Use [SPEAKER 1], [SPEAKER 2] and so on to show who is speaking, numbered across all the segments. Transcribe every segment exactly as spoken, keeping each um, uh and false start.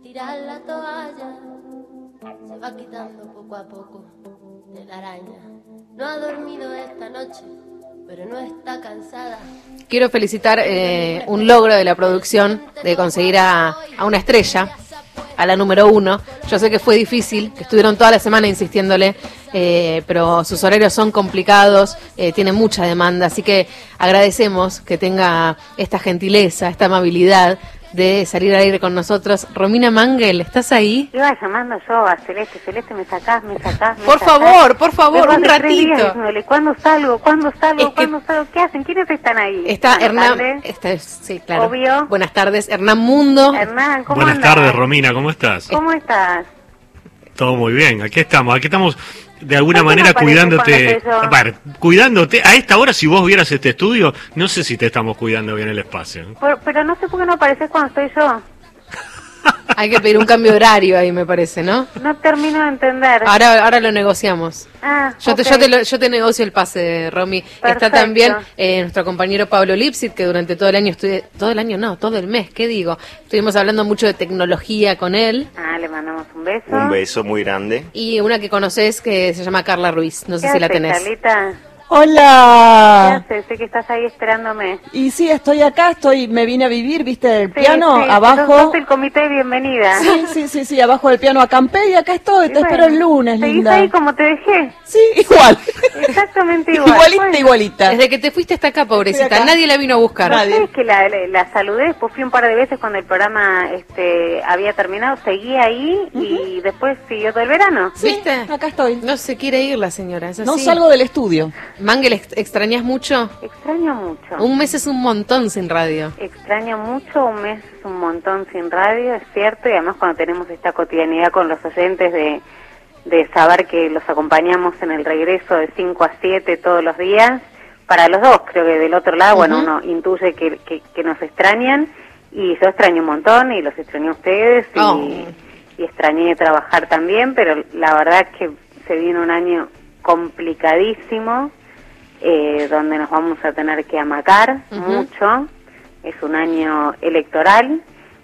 [SPEAKER 1] tirar la toalla, se va quitando poco a poco de la araña. No ha dormido esta noche, pero no está cansada.
[SPEAKER 2] Quiero felicitar eh, un logro de la producción de conseguir a, a una estrella, a la número uno. Yo sé que fue difícil, que estuvieron toda la semana insistiéndole, eh, pero sus horarios son complicados, eh, tiene mucha demanda, así que agradecemos que tenga esta gentileza, esta amabilidad de salir al aire con nosotros. Romina Mangel, ¿estás ahí?
[SPEAKER 3] Iba llamando yo a Celeste, Celeste, me sacás, me sacás, me
[SPEAKER 2] Por
[SPEAKER 3] sacás.
[SPEAKER 2] favor, por favor,
[SPEAKER 3] Después
[SPEAKER 2] un
[SPEAKER 3] de tres
[SPEAKER 2] ratito.
[SPEAKER 3] días diciéndole, ¿cuándo salgo? ¿Cuándo salgo?
[SPEAKER 2] Es que-
[SPEAKER 3] ¿Cuándo salgo? ¿Qué hacen? ¿Quiénes están ahí?
[SPEAKER 2] Está
[SPEAKER 3] Buenas
[SPEAKER 2] Hernán,
[SPEAKER 3] tardes.
[SPEAKER 2] está, sí, claro.
[SPEAKER 3] Obvio.
[SPEAKER 2] Buenas tardes, Hernán Mundo.
[SPEAKER 3] Hernán, ¿cómo
[SPEAKER 4] Buenas
[SPEAKER 3] andás?
[SPEAKER 4] tardes, Romina, ¿cómo estás?
[SPEAKER 3] ¿Cómo estás?
[SPEAKER 4] Todo muy bien, aquí estamos, aquí estamos de alguna
[SPEAKER 3] ¿Por qué
[SPEAKER 4] manera
[SPEAKER 3] no apareces
[SPEAKER 4] cuidándote,
[SPEAKER 3] cuando
[SPEAKER 4] a ver, cuidándote, a esta hora si vos vieras este estudio, no sé si te estamos cuidando bien el espacio.
[SPEAKER 3] Por- pero no sé por qué no apareces cuando estoy yo.
[SPEAKER 2] Hay que pedir un cambio de horario ahí, me parece, ¿no?
[SPEAKER 3] No termino de entender.
[SPEAKER 2] Ahora, ahora lo negociamos.
[SPEAKER 3] Ah,
[SPEAKER 2] Yo te,
[SPEAKER 3] ok.
[SPEAKER 2] yo, te lo- yo te negocio el pase, Romy. Está
[SPEAKER 3] Perfecto.
[SPEAKER 2] también eh, nuestro compañero Pablo Lipsit, que durante todo el año estuve, todo el año no, todo el mes, ¿qué digo? Estuvimos hablando mucho de tecnología con él.
[SPEAKER 3] Ah, le mandamos un beso.
[SPEAKER 5] Un beso muy grande.
[SPEAKER 2] Y una que conoces que se llama Carla Ruiz, no sé
[SPEAKER 3] ¿Qué
[SPEAKER 2] si la
[SPEAKER 3] haces,
[SPEAKER 2] tenés.
[SPEAKER 3] Carlita? ¿Qué
[SPEAKER 6] Hola.
[SPEAKER 3] haces? Sé que estás ahí esperándome.
[SPEAKER 6] Y sí, estoy acá, estoy, me vine a vivir, viste, del
[SPEAKER 3] Sí,
[SPEAKER 6] piano,
[SPEAKER 3] sí,
[SPEAKER 6] abajo.
[SPEAKER 3] sos el comité de bienvenida.
[SPEAKER 6] Sí, sí, sí, sí, abajo del piano acampé y acá estoy,
[SPEAKER 3] Y
[SPEAKER 6] te
[SPEAKER 3] bueno,
[SPEAKER 6] espero el lunes,
[SPEAKER 3] ¿seguís
[SPEAKER 6] linda.
[SPEAKER 3] ahí como te dejé?
[SPEAKER 6] Sí, igual.
[SPEAKER 3] Exactamente igual.
[SPEAKER 6] Igualita,
[SPEAKER 3] Bueno,
[SPEAKER 6] igualita.
[SPEAKER 2] Desde que te fuiste hasta acá, pobrecita,
[SPEAKER 6] Estoy acá.
[SPEAKER 2] nadie la vino a buscar.
[SPEAKER 6] Nadie.
[SPEAKER 3] ¿Sabes que la, la, la saludé? Después fui un par de veces cuando el programa este había terminado. Seguí ahí y después siguió todo el verano.
[SPEAKER 6] Sí,
[SPEAKER 2] ¿Viste?
[SPEAKER 6] acá estoy.
[SPEAKER 2] No se quiere ir la señora, es así.
[SPEAKER 6] No salgo del estudio.
[SPEAKER 2] Mangel, ¿ex- ¿extrañas mucho?
[SPEAKER 3] Extraño mucho.
[SPEAKER 2] Un mes es un montón sin radio.
[SPEAKER 3] Extraño mucho, un mes es un montón sin radio, es cierto, y además cuando tenemos esta cotidianidad con los oyentes de, de saber que los acompañamos en el regreso de cinco a siete todos los días, para los dos, creo que del otro lado, bueno,
[SPEAKER 2] Ujú.
[SPEAKER 3] uno intuye que, que, que nos extrañan, y yo extraño un montón, y los extraño a ustedes, y,
[SPEAKER 2] Oh.
[SPEAKER 3] y extrañé trabajar también, pero la verdad es que se viene un año complicadísimo, eh, donde nos vamos a tener que amacar
[SPEAKER 2] Ujú.
[SPEAKER 3] mucho. Es un año electoral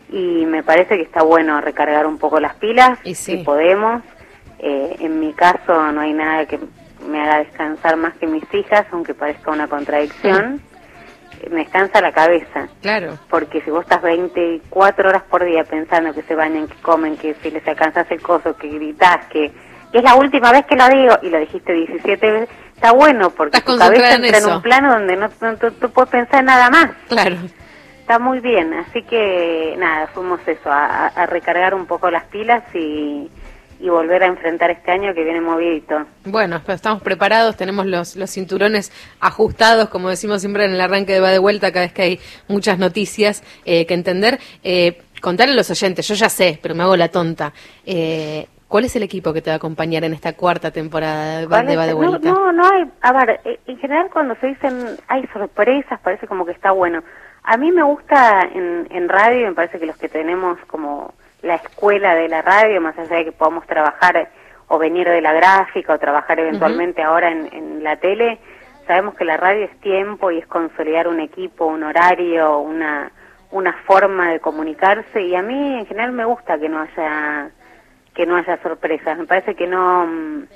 [SPEAKER 3] y me parece que está bueno recargar un poco las pilas,
[SPEAKER 2] Y sí.
[SPEAKER 3] si podemos. Eh, en mi caso no hay nada que me haga descansar más que mis hijas, aunque parezca una contradicción. Eh, Me descansa la cabeza,
[SPEAKER 2] Claro.
[SPEAKER 3] porque si vos estás veinticuatro horas por día pensando que se bañan, que comen, que si les alcanzas el coso, que gritás, que, que es la última vez que lo digo, y lo dijiste diecisiete veces, está bueno, porque
[SPEAKER 2] Estás
[SPEAKER 3] tu cabeza
[SPEAKER 2] concentrada en
[SPEAKER 3] entra en
[SPEAKER 2] eso.
[SPEAKER 3] un plano donde no, no, no- no puedes pensar en nada más.
[SPEAKER 2] Claro.
[SPEAKER 3] Está muy bien, así que nada, fuimos eso, a, a- a recargar un poco las pilas y, y volver a enfrentar este año que viene movidito.
[SPEAKER 2] Bueno, pero estamos preparados, tenemos los, los cinturones ajustados, como decimos siempre en el arranque de Va de Vuelta, cada vez que hay muchas noticias eh, que entender. Eh, contarle a los oyentes, yo ya sé, pero me hago la tonta. Eh, ¿Cuál es el equipo que te va a acompañar en esta cuarta temporada de Va
[SPEAKER 3] ¿Cuál
[SPEAKER 2] de,
[SPEAKER 3] es?
[SPEAKER 2] Va de
[SPEAKER 3] No,
[SPEAKER 2] Vuelta?
[SPEAKER 3] no, no hay, a ver, eh, en general cuando se dicen hay sorpresas, parece como que está bueno. A mí me gusta en, en radio, y me parece que los que tenemos como la escuela de la radio, más allá de que podamos trabajar o venir de la gráfica o trabajar eventualmente ahora en, en la tele, sabemos que la radio es tiempo y es consolidar un equipo, un horario, una, una forma de comunicarse, y a mí en general me gusta que no haya que no haya sorpresas. Me parece que no mm,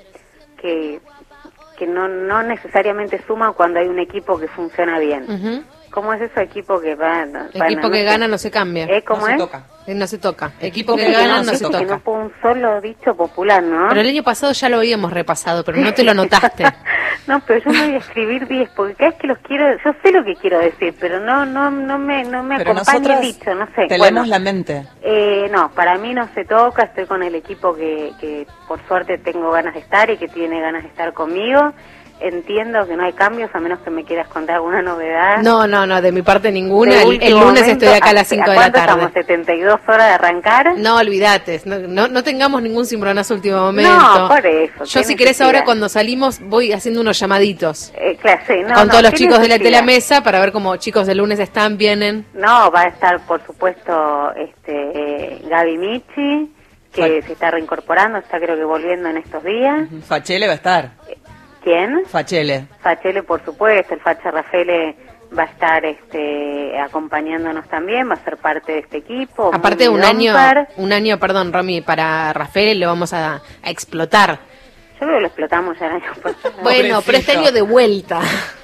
[SPEAKER 3] que que no no necesariamente suma cuando hay un equipo que funciona bien.
[SPEAKER 2] Ujú.
[SPEAKER 3] ¿Cómo es eso, equipo que va? no-
[SPEAKER 2] Equipo
[SPEAKER 3] bueno, no
[SPEAKER 2] que
[SPEAKER 3] sé.
[SPEAKER 2] gana no se cambia.
[SPEAKER 3] ¿Eh? ¿Cómo
[SPEAKER 6] No se
[SPEAKER 3] es?
[SPEAKER 6] toca.
[SPEAKER 2] Eh, No se toca. Equipo que
[SPEAKER 3] Viste que
[SPEAKER 2] gana
[SPEAKER 3] no,
[SPEAKER 2] no se
[SPEAKER 3] viste que no
[SPEAKER 2] toca.
[SPEAKER 3] fue un solo dicho popular, ¿no?
[SPEAKER 2] Pero el año pasado ya lo habíamos repasado, pero no te lo notaste.
[SPEAKER 3] No, pero yo me voy a escribir diez, porque cada vez que los quiero, yo sé lo que quiero decir, pero no no no me no me
[SPEAKER 6] Pero
[SPEAKER 3] acompaña
[SPEAKER 6] nosotras
[SPEAKER 3] el dicho, no sé.
[SPEAKER 6] te
[SPEAKER 3] Bueno,
[SPEAKER 6] leemos la mente.
[SPEAKER 3] eh, no, para mí no se toca, estoy con el equipo que, que por suerte tengo ganas de estar y que tiene ganas de estar conmigo. Entiendo que no hay cambios, a menos que me quieras contar alguna novedad.
[SPEAKER 2] No, no, no, de mi parte ninguna.
[SPEAKER 3] De
[SPEAKER 2] El, el
[SPEAKER 3] último
[SPEAKER 2] lunes
[SPEAKER 3] momento,
[SPEAKER 2] estoy acá a las
[SPEAKER 3] ¿a-
[SPEAKER 2] cinco
[SPEAKER 3] a
[SPEAKER 2] de la
[SPEAKER 3] cuánto
[SPEAKER 2] tarde.
[SPEAKER 3] estamos? ¿setenta y dos horas de arrancar?
[SPEAKER 2] No, olvídate, no, no, no tengamos ningún cimbronazo último momento.
[SPEAKER 3] No, por eso.
[SPEAKER 2] Yo
[SPEAKER 3] qué
[SPEAKER 2] si querés
[SPEAKER 3] necesidad.
[SPEAKER 2] ahora cuando salimos voy haciendo unos llamaditos
[SPEAKER 3] Eh, claro, sí, no,
[SPEAKER 2] con
[SPEAKER 3] no,
[SPEAKER 2] todos los
[SPEAKER 3] qué
[SPEAKER 2] chicos de la
[SPEAKER 3] necesidad.
[SPEAKER 2] telemesa para ver cómo chicos del lunes están, vienen.
[SPEAKER 3] No, va a estar, por supuesto, este eh, Gaby Michi, que
[SPEAKER 6] Fa-
[SPEAKER 3] se está reincorporando, está creo que volviendo en estos días.
[SPEAKER 6] Fachele va a estar.
[SPEAKER 3] ¿Quién?
[SPEAKER 6] Fachele.
[SPEAKER 3] Fachele, por supuesto, el Facha Rafele va a estar este, acompañándonos también, va a ser parte de este equipo.
[SPEAKER 2] Aparte de un año,
[SPEAKER 3] Domper.
[SPEAKER 2] un año, perdón, Romy, para Rafael lo vamos a, a explotar.
[SPEAKER 3] Yo creo que lo explotamos ya el año pasado.
[SPEAKER 2] Bueno, pero este año de vuelta.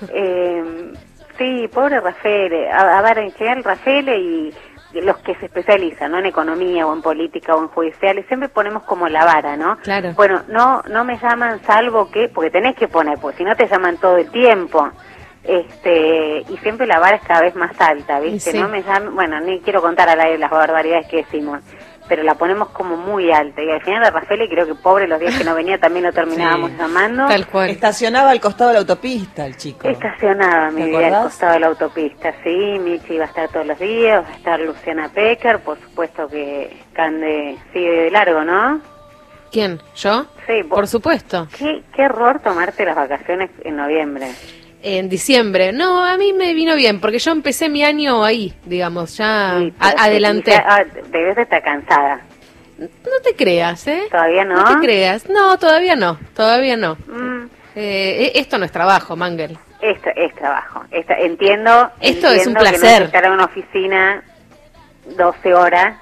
[SPEAKER 3] Eh, sí, pobre Rafael. A, a ver, en general Rafael y los que se especializan, ¿no? En economía o en política o en judiciales, siempre ponemos como la vara, ¿no?
[SPEAKER 2] Claro.
[SPEAKER 3] Bueno, no no me llaman salvo que, porque tenés que poner, porque si no te llaman todo el tiempo. Este, y siempre la vara es cada vez más alta, ¿viste?
[SPEAKER 2] Sí.
[SPEAKER 3] No me llaman, bueno, ni quiero contar al aire las barbaridades que decimos, pero la ponemos como muy alta. Y al final a Rafael, creo que pobre, los días que no venía también lo terminábamos
[SPEAKER 6] Sí.
[SPEAKER 3] llamando.
[SPEAKER 2] Tal cual.
[SPEAKER 6] Estacionaba al costado de la autopista el chico.
[SPEAKER 3] Estacionaba mi
[SPEAKER 6] ¿Te
[SPEAKER 3] vida al
[SPEAKER 6] acordás?
[SPEAKER 3] costado de la autopista, sí, Michi va a estar todos los días, va a estar Luciana Pecker, por supuesto que Cande sigue de largo, ¿no?
[SPEAKER 2] ¿Quién? ¿Yo?
[SPEAKER 3] Sí, vos-
[SPEAKER 2] Por supuesto.
[SPEAKER 3] Qué, qué error tomarte las vacaciones en noviembre.
[SPEAKER 2] En diciembre. No, a mí me vino bien, porque yo empecé mi año ahí, digamos, ya
[SPEAKER 3] Sí,
[SPEAKER 2] a-
[SPEAKER 3] pero
[SPEAKER 2] adelanté.
[SPEAKER 3] ya, ah, debes de estar cansada.
[SPEAKER 2] No te creas, ¿eh?
[SPEAKER 3] ¿Todavía no?
[SPEAKER 2] No te creas. No, todavía no, todavía no.
[SPEAKER 3] Mm,
[SPEAKER 2] Eh, e- esto no es trabajo, Mangel.
[SPEAKER 3] esto es trabajo. Esta- entiendo,
[SPEAKER 2] Esto es un
[SPEAKER 3] entiendo que no
[SPEAKER 2] placer.
[SPEAKER 3] es estar en una oficina doce horas.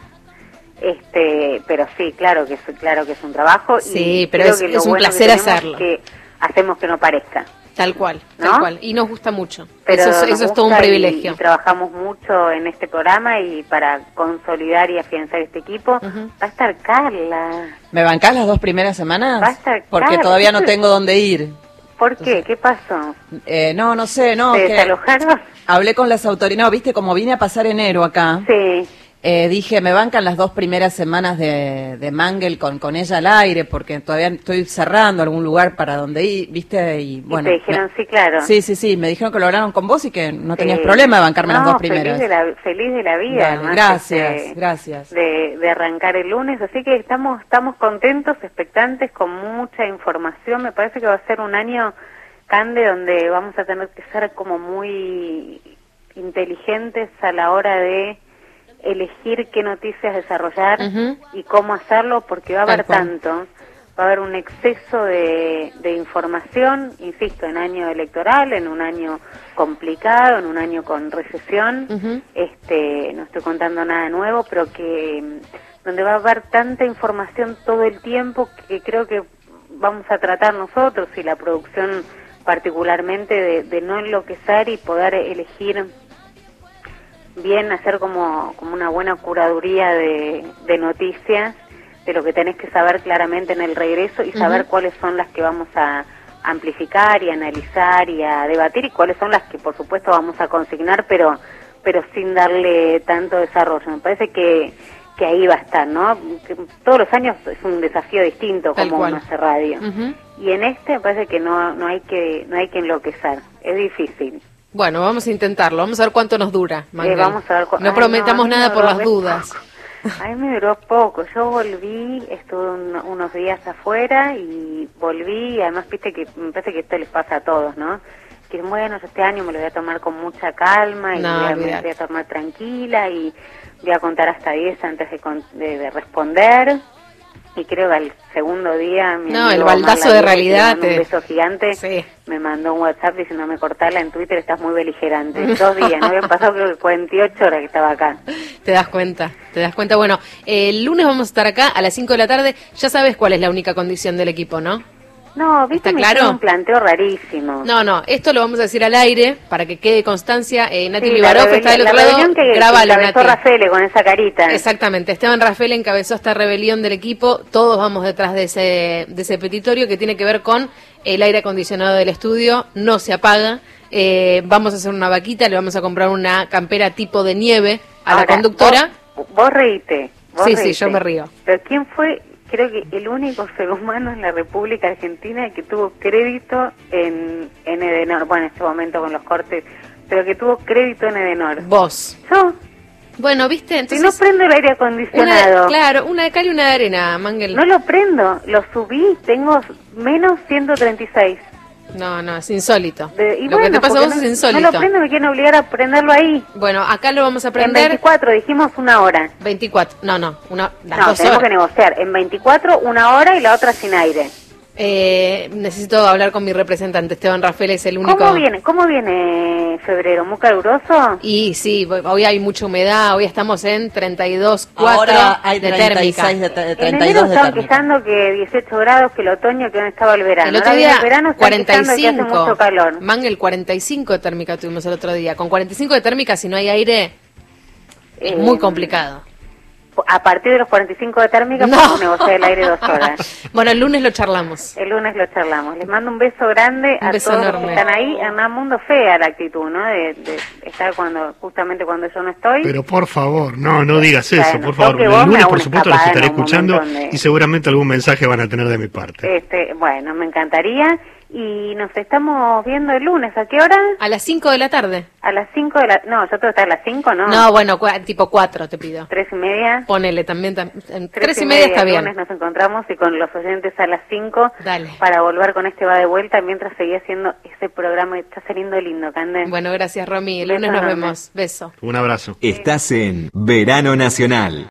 [SPEAKER 3] Este, pero sí, claro que es, claro que es un trabajo.
[SPEAKER 2] Sí,
[SPEAKER 3] y
[SPEAKER 2] pero
[SPEAKER 3] creo
[SPEAKER 2] es-
[SPEAKER 3] que lo
[SPEAKER 2] es un
[SPEAKER 3] bueno que
[SPEAKER 2] placer
[SPEAKER 3] tenemos
[SPEAKER 2] hacerlo.
[SPEAKER 3] es que hacemos que no parezca.
[SPEAKER 2] Tal cual,
[SPEAKER 3] ¿No?
[SPEAKER 2] tal cual. Y nos gusta mucho.
[SPEAKER 3] Pero
[SPEAKER 2] eso es,
[SPEAKER 3] nos
[SPEAKER 2] eso es todo un
[SPEAKER 3] gusta y-
[SPEAKER 2] privilegio.
[SPEAKER 3] Y, trabajamos mucho en este programa y para consolidar y afianzar este equipo
[SPEAKER 2] Ujú.
[SPEAKER 3] va a estar Carla.
[SPEAKER 6] ¿Me bancás las dos primeras semanas?
[SPEAKER 3] Va a estar
[SPEAKER 6] Porque
[SPEAKER 3] caro.
[SPEAKER 6] todavía no tengo dónde ir.
[SPEAKER 3] ¿Por qué? ¿Qué pasó?
[SPEAKER 6] Eh, no, no sé, no.
[SPEAKER 3] ¿Se
[SPEAKER 6] que
[SPEAKER 3] desalojaron?
[SPEAKER 6] hablé con las autoridades. No, viste, como vine a pasar enero acá,
[SPEAKER 3] Sí.
[SPEAKER 6] eh, dije, me bancan las dos primeras semanas de, de Mangel con, con ella al aire, porque todavía estoy cerrando algún lugar para donde ir, viste, y bueno.
[SPEAKER 3] y te dijeron,
[SPEAKER 6] me-
[SPEAKER 3] sí, claro.
[SPEAKER 6] Sí, sí, sí, me dijeron que lo hablaron con vos y que no tenías
[SPEAKER 3] Sí.
[SPEAKER 6] problema de bancarme las
[SPEAKER 3] No,
[SPEAKER 6] dos primeras.
[SPEAKER 3] Feliz de la, feliz de la vida.
[SPEAKER 6] Dale,
[SPEAKER 3] además,
[SPEAKER 6] gracias,
[SPEAKER 3] este,
[SPEAKER 6] gracias.
[SPEAKER 3] De, de arrancar el lunes, así que estamos estamos contentos, expectantes, con mucha información. Me parece que va a ser un año, Cande, donde vamos a tener que ser como muy inteligentes a la hora de elegir qué noticias desarrollar
[SPEAKER 2] Ujú.
[SPEAKER 3] y cómo hacerlo, porque va a
[SPEAKER 2] Tal
[SPEAKER 3] haber
[SPEAKER 2] cual.
[SPEAKER 3] tanto, va a haber un exceso de, de información, insisto, en año electoral, en un año complicado, en un año con recesión.
[SPEAKER 2] Ujú.
[SPEAKER 3] Este, no estoy contando nada nuevo, pero que mm, donde va a haber tanta información todo el tiempo que creo que vamos a tratar nosotros y la producción particularmente de, de no enloquecer y poder elegir bien, hacer como, como una buena curaduría de, de noticias, de lo que tenés que saber claramente en el regreso y saber
[SPEAKER 2] Ujú.
[SPEAKER 3] cuáles son las que vamos a amplificar y analizar y a debatir y cuáles son las que por supuesto vamos a consignar, pero pero sin darle tanto desarrollo. Me parece que, que ahí va a estar, ¿no? Que todos los años es un desafío distinto
[SPEAKER 2] Tal
[SPEAKER 3] como
[SPEAKER 2] cual.
[SPEAKER 3] uno hace radio.
[SPEAKER 2] Ujú.
[SPEAKER 3] Y en este me parece que no no hay que no hay que enloquecer, es difícil.
[SPEAKER 2] Bueno, vamos a intentarlo. Vamos a ver cuánto nos dura, Mangel.
[SPEAKER 3] Eh, vamos a ver cu-
[SPEAKER 2] No
[SPEAKER 3] Ay,
[SPEAKER 2] prometamos
[SPEAKER 3] a mí me
[SPEAKER 2] nada por
[SPEAKER 3] duró
[SPEAKER 2] las
[SPEAKER 3] re
[SPEAKER 2] dudas.
[SPEAKER 3] poco. A mí me duró poco. Yo volví, estuve un- unos días afuera y volví. Y además, viste que me parece que esto les pasa a todos, ¿no? Que bueno, yo este año me lo voy a tomar con mucha calma y
[SPEAKER 2] No,
[SPEAKER 3] voy a- me
[SPEAKER 2] olvidate.
[SPEAKER 3] voy a tomar tranquila y voy a contar hasta diez antes de, con- de, de responder. Y creo que al segundo día mi
[SPEAKER 2] No,
[SPEAKER 3] amigo
[SPEAKER 2] el baldazo
[SPEAKER 3] Omar
[SPEAKER 2] de
[SPEAKER 3] Lavie,
[SPEAKER 2] realidad
[SPEAKER 3] que me mandó
[SPEAKER 2] te-
[SPEAKER 3] un beso gigante,
[SPEAKER 2] Sí.
[SPEAKER 3] me mandó un WhatsApp diciéndome cortarla en Twitter, estás muy beligerante. Dos días, no habían pasado creo que cuarenta y ocho horas que estaba acá.
[SPEAKER 2] Te das cuenta, te das cuenta. Bueno, eh, el lunes vamos a estar acá a las cinco de la tarde. Ya sabes cuál es la única condición del equipo, ¿no?
[SPEAKER 3] No, viste,
[SPEAKER 2] ¿Está
[SPEAKER 3] me
[SPEAKER 2] claro?
[SPEAKER 3] hicieron un planteo rarísimo.
[SPEAKER 2] No, no, esto lo vamos a decir al aire para que quede constancia. Eh, Nati
[SPEAKER 3] Sí,
[SPEAKER 2] Libarov
[SPEAKER 3] la
[SPEAKER 2] está del
[SPEAKER 3] rebelión-
[SPEAKER 2] otro
[SPEAKER 3] la
[SPEAKER 2] lado.
[SPEAKER 3] rebelión que, que
[SPEAKER 2] Grabalo,
[SPEAKER 3] encabezó
[SPEAKER 2] Nati.
[SPEAKER 3] Rafele con esa carita.
[SPEAKER 2] Exactamente, Esteban Rafael encabezó esta rebelión del equipo, todos vamos detrás de ese, de ese petitorio que tiene que ver con el aire acondicionado del estudio, no se apaga, eh, vamos a hacer una vaquita, le vamos a comprar una campera tipo de nieve a la
[SPEAKER 3] Ahora,
[SPEAKER 2] conductora.
[SPEAKER 3] Vos, vos reíte. Vos
[SPEAKER 2] Sí, sí,
[SPEAKER 3] reíte.
[SPEAKER 2] yo me río.
[SPEAKER 3] Pero ¿quién fue, creo que el único ser humano en la República Argentina que tuvo crédito en, en Edenor? Bueno, en este momento con los cortes, pero que tuvo crédito en Edenor.
[SPEAKER 2] Vos.
[SPEAKER 3] Yo,
[SPEAKER 2] Bueno, viste,
[SPEAKER 3] si
[SPEAKER 2] entonces...
[SPEAKER 3] no prendo el aire
[SPEAKER 2] una
[SPEAKER 3] acondicionado,
[SPEAKER 2] de- claro, una de cal y una de arena, Mangel.
[SPEAKER 3] no lo prendo, lo subí, tengo menos ciento treinta y seis.
[SPEAKER 2] No, no, es insólito.
[SPEAKER 3] De- y
[SPEAKER 2] Lo
[SPEAKER 3] bueno,
[SPEAKER 2] que te pasa a
[SPEAKER 3] porque
[SPEAKER 2] vos
[SPEAKER 3] no,
[SPEAKER 2] es insólito.
[SPEAKER 3] No lo prendo, me quieren obligar a prenderlo ahí.
[SPEAKER 2] Bueno, acá lo vamos a
[SPEAKER 3] En
[SPEAKER 2] prender.
[SPEAKER 3] veinticuatro, dijimos una hora.
[SPEAKER 2] veinticuatro, no, no, una, las
[SPEAKER 3] No,
[SPEAKER 2] dos
[SPEAKER 3] tenemos
[SPEAKER 2] horas.
[SPEAKER 3] que negociar. En veinticuatro, una hora y la otra sin aire.
[SPEAKER 2] Eh, necesito hablar con mi representante, Esteban Rafael es el único.
[SPEAKER 3] ¿Cómo viene, cómo viene febrero? ¿Muy caluroso?
[SPEAKER 2] Y sí, hoy hay mucha humedad, hoy estamos en treinta y dos punto cuatro
[SPEAKER 6] Ahora hay
[SPEAKER 2] de
[SPEAKER 6] treinta y
[SPEAKER 2] térmica.
[SPEAKER 6] seis de, de
[SPEAKER 3] En
[SPEAKER 6] treinta y
[SPEAKER 3] enero
[SPEAKER 6] dos de
[SPEAKER 3] estaban
[SPEAKER 6] térmica.
[SPEAKER 3] quejando que dieciocho grados, que el otoño, que no estaba el verano.
[SPEAKER 2] El otro
[SPEAKER 3] Ahora viene
[SPEAKER 2] día
[SPEAKER 3] el verano, están
[SPEAKER 2] cuarenta y
[SPEAKER 3] quejando que hace
[SPEAKER 2] cinco,
[SPEAKER 3] mucho calor.
[SPEAKER 2] Mangel cuarenta y cinco de térmica tuvimos el otro día. Con cuarenta y cinco de térmica, si no hay aire, es
[SPEAKER 3] Eh,
[SPEAKER 2] muy complicado.
[SPEAKER 3] A partir de los cuarenta y cinco de térmica,
[SPEAKER 2] No.
[SPEAKER 3] podemos negociar el aire dos horas.
[SPEAKER 2] Bueno, el lunes lo charlamos.
[SPEAKER 3] El lunes lo charlamos. Les mando un beso grande
[SPEAKER 2] Un
[SPEAKER 3] a
[SPEAKER 2] beso
[SPEAKER 3] todos los
[SPEAKER 2] enorme.
[SPEAKER 3] que están ahí. En un mundo fea la actitud, ¿no? De, de estar cuando justamente cuando yo no estoy.
[SPEAKER 4] Pero por favor, no, no digas eso,
[SPEAKER 3] Bueno,
[SPEAKER 4] por favor.
[SPEAKER 3] toque
[SPEAKER 4] El
[SPEAKER 3] vos, me
[SPEAKER 4] lunes,
[SPEAKER 3] hago
[SPEAKER 4] por
[SPEAKER 3] una
[SPEAKER 4] supuesto, los
[SPEAKER 3] escapada
[SPEAKER 4] estaré
[SPEAKER 3] en un
[SPEAKER 4] escuchando
[SPEAKER 3] montón de-
[SPEAKER 4] y seguramente algún mensaje van a tener de mi parte.
[SPEAKER 3] Este, bueno, me encantaría. Y nos estamos viendo el lunes. ¿A qué hora?
[SPEAKER 2] A las cinco de la tarde.
[SPEAKER 3] A las cinco de la... No, yo tengo que estar a las cinco, ¿no?
[SPEAKER 2] No, bueno, cua- tipo cuatro te pido.
[SPEAKER 3] Tres y media.
[SPEAKER 2] Ponele también. tam- en
[SPEAKER 3] Tres,
[SPEAKER 2] Tres y media está
[SPEAKER 3] el
[SPEAKER 2] bien.
[SPEAKER 3] lunes nos encontramos y con los oyentes a las cinco
[SPEAKER 2] Dale.
[SPEAKER 3] para volver con este Va de Vuelta mientras seguía haciendo ese programa. Está saliendo lindo, Candé.
[SPEAKER 2] Bueno, gracias, Romy. El
[SPEAKER 3] Beso
[SPEAKER 2] lunes nos
[SPEAKER 3] enorme.
[SPEAKER 2] vemos. Beso.
[SPEAKER 4] Un abrazo.
[SPEAKER 5] Estás en Verano Nacional.